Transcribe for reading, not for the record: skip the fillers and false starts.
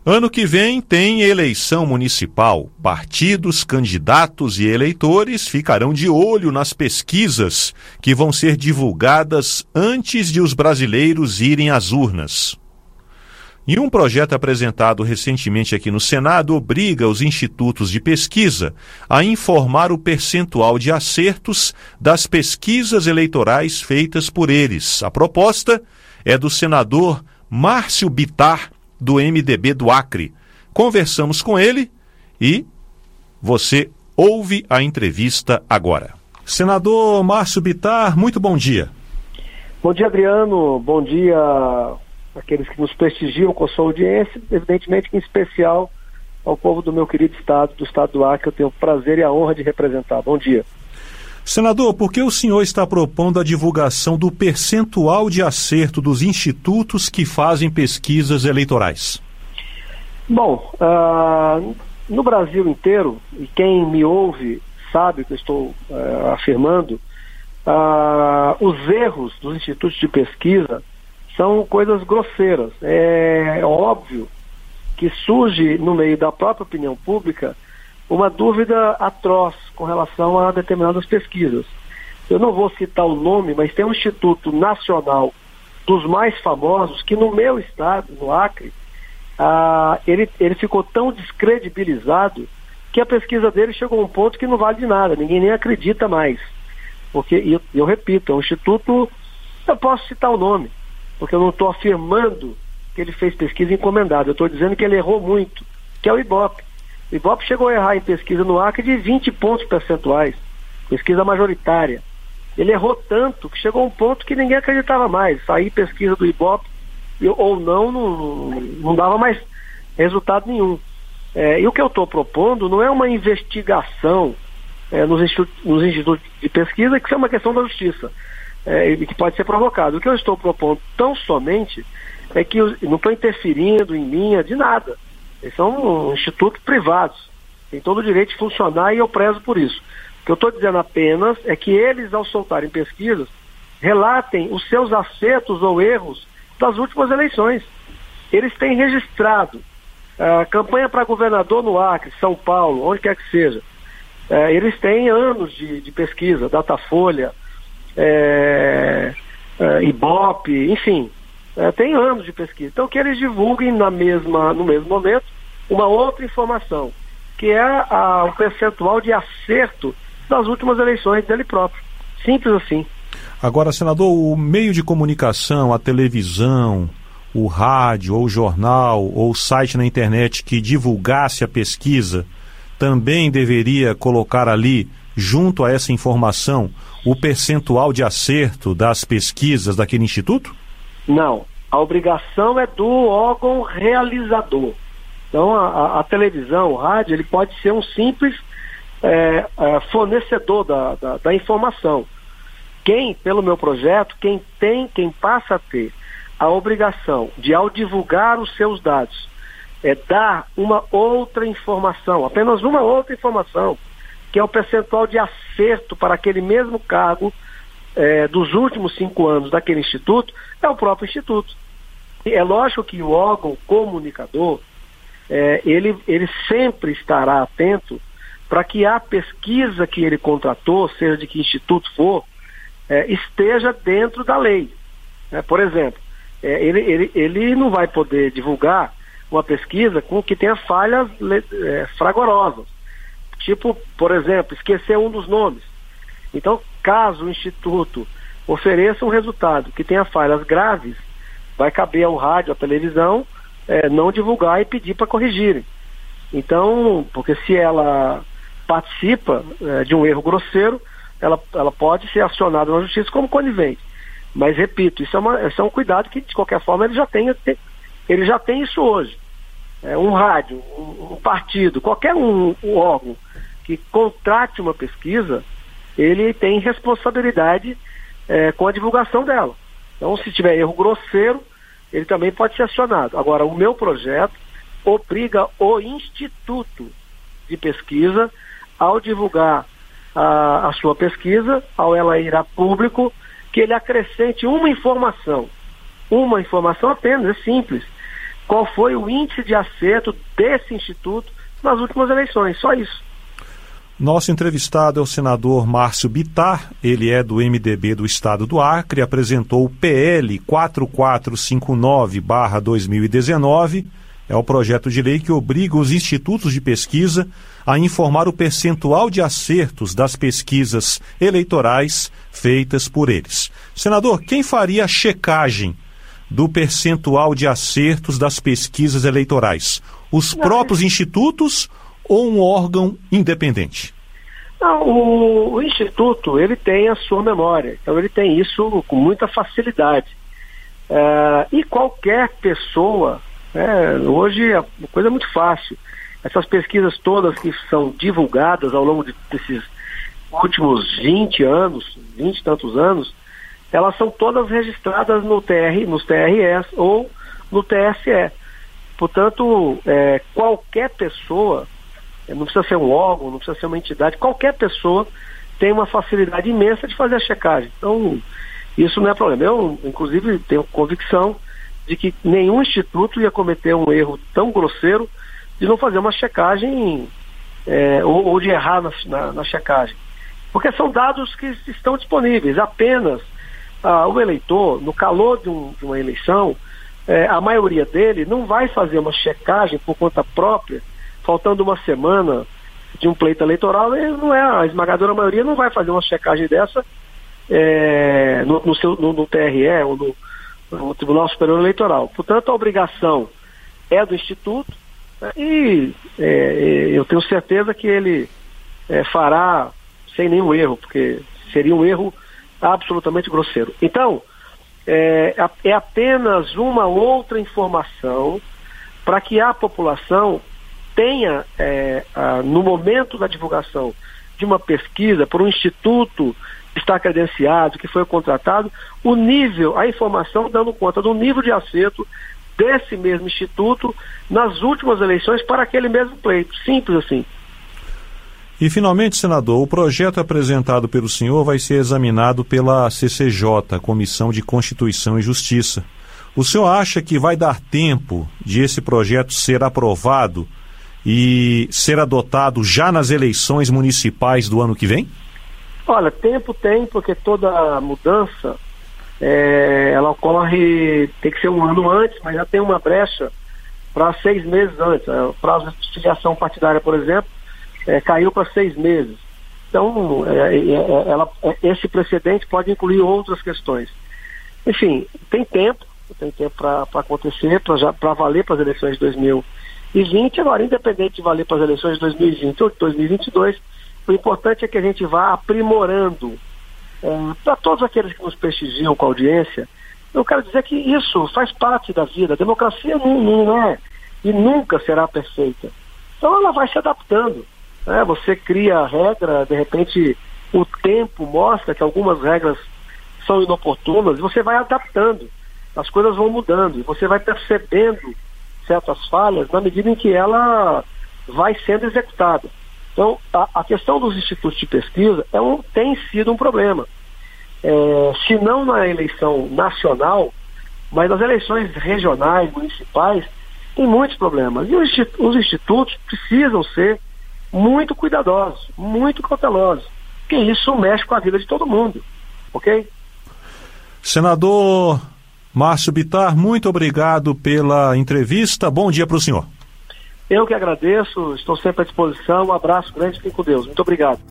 Ano que vem tem eleição municipal. Partidos, candidatos e eleitores ficarão de olho nas pesquisas que vão ser divulgadas antes de os brasileiros irem às urnas. E um projeto apresentado recentemente aqui no Senado obriga os institutos de pesquisa a informar o percentual de acertos das pesquisas eleitorais feitas por eles. A proposta é do senador Márcio Bittar, do MDB do Acre. Conversamos com ele e você ouve a entrevista agora. Senador Márcio Bittar, muito bom dia. Bom dia, Adriano. Bom dia àqueles que nos prestigiam com a sua audiência, evidentemente em especial ao povo do meu querido estado, do estado do Acre, que eu tenho o prazer e a honra de representar. Bom dia. Senador, por que o senhor está propondo a divulgação do percentual de acerto dos institutos que fazem pesquisas eleitorais? Bom, no Brasil inteiro, e quem me ouve sabe o que eu estou afirmando, os erros dos institutos de pesquisa são coisas grosseiras. É óbvio que surge no meio da própria opinião pública uma dúvida atroz com relação a determinadas pesquisas. Eu não vou citar o nome, mas tem um instituto nacional dos mais famosos que no meu estado, no Acre, ele ficou tão descredibilizado que a pesquisa dele chegou a um ponto que não vale de nada, ninguém nem acredita mais. Porque, eu repito, é um instituto, eu posso citar o nome, porque eu não estou afirmando que ele fez pesquisa encomendada, eu estou dizendo que ele errou muito, que é o IBOP. O IBOP chegou a errar em pesquisa no Acre de 20 pontos percentuais, pesquisa majoritária. Ele errou tanto que chegou a um ponto que ninguém acreditava mais. Sair pesquisa do IBOP ou não dava mais resultado nenhum. E o que eu estou propondo não é uma investigação nos institutos de pesquisa, que é uma questão da justiça, que pode ser provocado. O que eu estou propondo tão somente é que não estou interferindo em linha de nada. Eles são institutos privados, têm todo o direito de funcionar e eu prezo por isso. O que eu estou dizendo apenas é que eles, ao soltarem pesquisas, relatem os seus acertos ou erros das últimas eleições. Eles têm registrado campanha para governador no Acre, São Paulo, onde quer que seja. Eles têm anos de pesquisa, Datafolha, IBOP, enfim. Tem anos de pesquisa. Então, que eles divulguem no mesmo momento uma outra informação, que é o percentual de acerto das últimas eleições dele próprio. Simples assim. Agora, senador, o meio de comunicação, a televisão, o rádio, ou o jornal, ou o site na internet que divulgasse a pesquisa, também deveria colocar ali, junto a essa informação, o percentual de acerto das pesquisas daquele instituto? Não, a obrigação é do órgão realizador. Então a televisão, o rádio, ele pode ser um simples fornecedor da informação. Pelo meu projeto, quem passa a ter a obrigação de, ao divulgar os seus dados, dar uma outra informação, apenas uma outra informação, que é o percentual de acerto para aquele mesmo cargo dos últimos 5 anos daquele instituto, é o próprio instituto. E é lógico que o órgão comunicador, ele sempre estará atento para que a pesquisa que ele contratou, seja de que instituto for, esteja dentro da lei. Por exemplo, ele não vai poder divulgar uma pesquisa que tenha falhas fragorosas. Tipo, por exemplo, esquecer um dos nomes. Então, caso o Instituto ofereça um resultado que tenha falhas graves, vai caber ao rádio, à televisão, não divulgar e pedir para corrigirem. Então, porque se ela participa de um erro grosseiro, ela pode ser acionada na justiça como conivente. Mas, repito, isso é um cuidado que, de qualquer forma, ele já tem isso hoje. Um rádio, um partido, qualquer um órgão que contrate uma pesquisa, ele tem responsabilidade com a divulgação dela. Então, se tiver erro grosseiro, ele também pode ser acionado. Agora, o meu projeto obriga o Instituto de Pesquisa, ao divulgar a sua pesquisa, ao ela ir a público, que ele acrescente uma informação apenas, é simples, qual foi o índice de acerto desse instituto nas últimas eleições, só isso. Nosso entrevistado é o senador Márcio Bittar, ele é do MDB do Estado do Acre, apresentou o PL 4459/2019, é o projeto de lei que obriga os institutos de pesquisa a informar o percentual de acertos das pesquisas eleitorais feitas por eles. Senador, quem faria a checagem do percentual de acertos das pesquisas eleitorais? Os próprios institutos ou um órgão independente? Não, o Instituto, ele tem a sua memória, então ele tem isso com muita facilidade. E qualquer pessoa, hoje a coisa é muito fácil. Essas pesquisas todas que são divulgadas ao longo desses últimos 20 e tantos anos, elas são todas registradas nos TRS ou no TSE. Portanto, qualquer pessoa, não precisa ser um órgão, não precisa ser uma entidade, qualquer pessoa tem uma facilidade imensa de fazer a checagem. Então, isso não é problema. Eu, inclusive, tenho convicção de que nenhum instituto ia cometer um erro tão grosseiro de não fazer uma checagem ou de errar na checagem. Porque são dados que estão disponíveis. Apenas o eleitor, no calor de uma eleição, a maioria dele não vai fazer uma checagem por conta própria, faltando uma semana de um pleito eleitoral. A esmagadora maioria não vai fazer uma checagem dessa no TRE ou no Tribunal Superior Eleitoral. Portanto, a obrigação é do Instituto, e eu tenho certeza que ele fará sem nenhum erro, porque seria um erro absolutamente grosseiro. Então, é apenas uma outra informação para que a população tenha, no momento da divulgação de uma pesquisa por um instituto que está credenciado, que foi contratado, a informação dando conta do nível de acerto desse mesmo instituto nas últimas eleições para aquele mesmo pleito. Simples assim. E, finalmente, senador, o projeto apresentado pelo senhor vai ser examinado pela CCJ, Comissão de Constituição e Justiça. O senhor acha que vai dar tempo de esse projeto ser aprovado e ser adotado já nas eleições municipais do ano que vem? Olha, tempo tem, porque toda mudança ela ocorre, tem que ser um ano antes, mas já tem uma brecha para 6 meses antes. O prazo de filiação partidária, por exemplo, caiu para 6 meses. Então, esse precedente pode incluir outras questões. Enfim, tem tempo para acontecer, para valer para as eleições de 2020. Agora, independente de valer para as eleições de 2020 ou de 2022, o importante é que a gente vá aprimorando. Para todos aqueles que nos prestigiam com a audiência, eu quero dizer que isso faz parte da vida. A democracia não é e nunca será perfeita. Então ela vai se adaptando. Você cria a regra, de repente o tempo mostra que algumas regras são inoportunas e você vai adaptando. As coisas vão mudando e você vai percebendo certas falhas na medida em que ela vai sendo executada. Então, a questão dos institutos de pesquisa tem sido um problema. Se não na eleição nacional, mas nas eleições regionais, municipais, tem muitos problemas. E os institutos precisam ser muito cuidadosos, muito cautelosos, porque isso mexe com a vida de todo mundo. Ok? Senador Márcio Bittar, muito obrigado pela entrevista. Bom dia para o senhor. Eu que agradeço, estou sempre à disposição. Um abraço grande, fiquem com Deus. Muito obrigado.